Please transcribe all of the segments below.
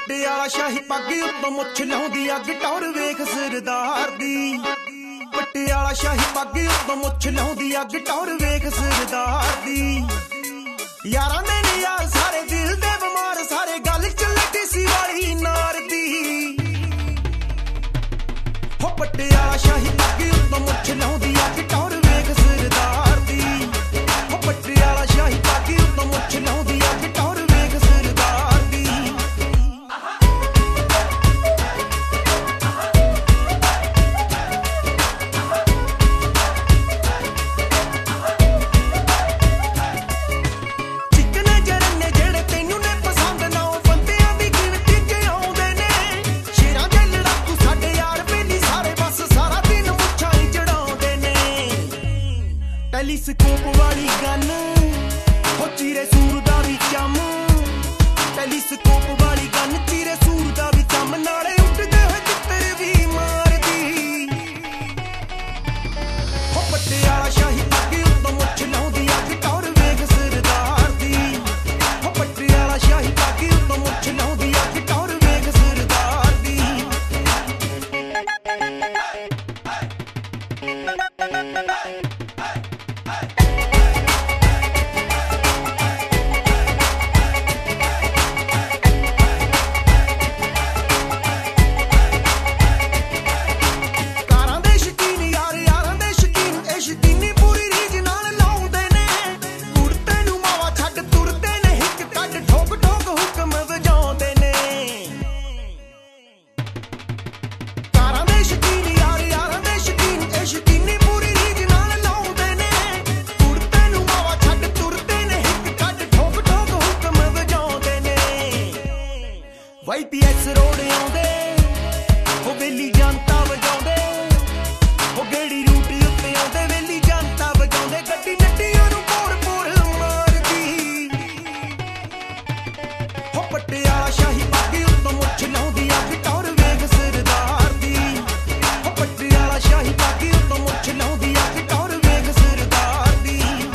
ਪਟਿਆਲਾ ਸ਼ਾਹੀ ਪੱਗ ਉੱਤੋਂ ਮੁੱਛ ਲਾਉਂਦੀ ਅੱਗ ਟੌਰ ਵੇਖ ਸਰਦਾਰ ਦੀ। ਪਟਿਆਲਾ ਸ਼ਾਹੀ ਪੱਗ ਉੱਤੋਂ ਮੁੱਛ ਲਾਉਂਦੀ ਅੱਗ ਟੌਰ ਵੇਖ ਸਰਦਾਰ ਦੀ। ਯਾਰਾਂ ਦੇ ਨੇ ਯਾਰ ਸਾਰੇ ਦਿਲ ਦੇ ਬਿਮਾਰ ਸਾਰੇ ਗੱਲ ਚ ਲੱਗੀ ਸੀ ਵਾਲੀ ਨਾਰ ਦੀ। ਹੋ ਪਟਿਆਲਾ ਸ਼ਾਹੀ ਪੱਗ ਉੱਤੋਂ ਮੁੱਛ ਲਾਉਂਦੀ ਅੱਗ ਟੌਰ ਵੇਖ ਸਰਦਾਰ ਦੀ। ਹੋ ਪਟਿਆਲਾ ਸ਼ਾਹੀ ਪੱਗ ਉੱਤੋਂ ਮੁੱਛ ਲਾਉਂਦੀ ਅੱਗ ਟੌਰ ਵੇਖ ਸਰਦਾਰ ਦੀ। ਟੈਲੀਸਕੋਪ ਵਾਲੀ ਗਨ ਹੋ ਚੀਰੇ ਸੂਰ ਦਾ ਵੀ ਚੰਮ। ਟੈਲੀਸਕੋਪ ਵਾਲੀ ਗਨ ਚੀਰੇ ਸੂਰ ਦਾ ਵੀ ਚੰਮ ਨਾਲੇ ਉੱਡਦੇ ਹੋਏ ਚਿੱਤਰ ਵੀ ਮਾਰਦੀ। ਹੋ ਪਟਿਆਲਾ ਸ਼ਾਹੀ ਪੱਗ ਉੱਤੋਂ ਮੁੱਛ ਲਾਉਂਦੀ ਅੱਗ ਟੌਰ ਵੇਖ ਸਰਦਾਰ ਦੀ। ਹੋ ਪਟਿਆਲਾ ਸ਼ਾਹੀ ਪੱਗ ਉੱਤੋਂ ਮੁੱਛ ਲਾਉਂਦੀ ਅੱਗ ਟੌਰ ਵੇਖ ਸਰਦਾਰ ਦੀ। YPS ਰੋਡ ਆਉਂਦੇ ਉਹ ਵੇਲੀ ਜਨਤਾ ਵਜਾਉਂਦੇ। ਉਹ ਗੇੜੀ ਰੂਟ ਉੱਤੇ ਆਉਂਦੇ ਵੇਲੀ ਜਨਤਾ ਵਜਾਉਂਦੇ। ਗੱਡੀ ਨੱਟੀਆਂ ਨੂੰ ਪੋਰ ਪੋਰ ਮਾਰਦੀ। ਹੋ ਪਟਿਆਲਾ ਸ਼ਾਹੀ ਪੱਗ ਉੱਤੋਂ ਮੁੱਛ ਲਾਉਂਦੀ ਅੱਗ ਟੌਰ ਵੇਖ ਸਰਦਾਰ ਦੀ। ਹੋ ਪਟਿਆਲਾ ਸ਼ਾਹੀ ਪੱਗ ਉੱਤੋਂ ਮੁੱਛ ਲਾਉਂਦੀ ਅੱਗ ਟੌਰ ਵੇਖ ਸਰਦਾਰ ਦੀ।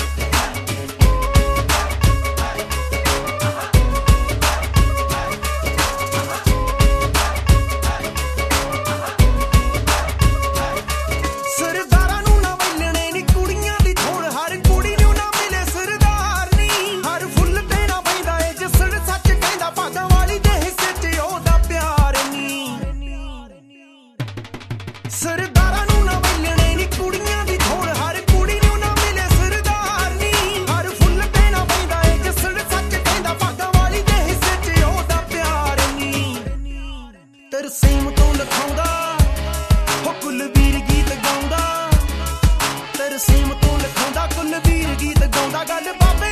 ਸਰਦਾਰਾਂ ਨੂੰ ਨਾ ਵੇਲਣੇ ਨੀ ਕੁੜੀਆਂ ਦੀ ਥੋੜ ਹਰ ਕੁੜੀ ਨੂੰ ਨਾ ਮਿਲੇ ਸਰਦਾਰ ਨੀ। ਹਰ ਫੁੱਲ ਤੇ ਨਾ ਪੈਂਦਾ ਏ ਜਸੜ ਸੱਚ ਕਹਿੰਦਾ ਭਾਗਾਂ ਵਾਲੀ ਦੇ ਹਿੱਸੇ 'ਚ ਉਹਦਾ ਪਿਆਰ ਨੀ। ਤਰਸੇਮ ਤੋਂ ਲਿਖਾਉਂਦਾ ਹੋ ਕੁਲਵੀਰ ਗੀਤ ਗਾਉਂਦਾ। ਤਰਸੇਮ ਤੋਂ ਲਿਖਾਉਂਦਾ ਕੁਲਵੀਰ ਗੀਤ ਗਾਉਂਦਾ। ਗੱਲ ਬਾਬੇ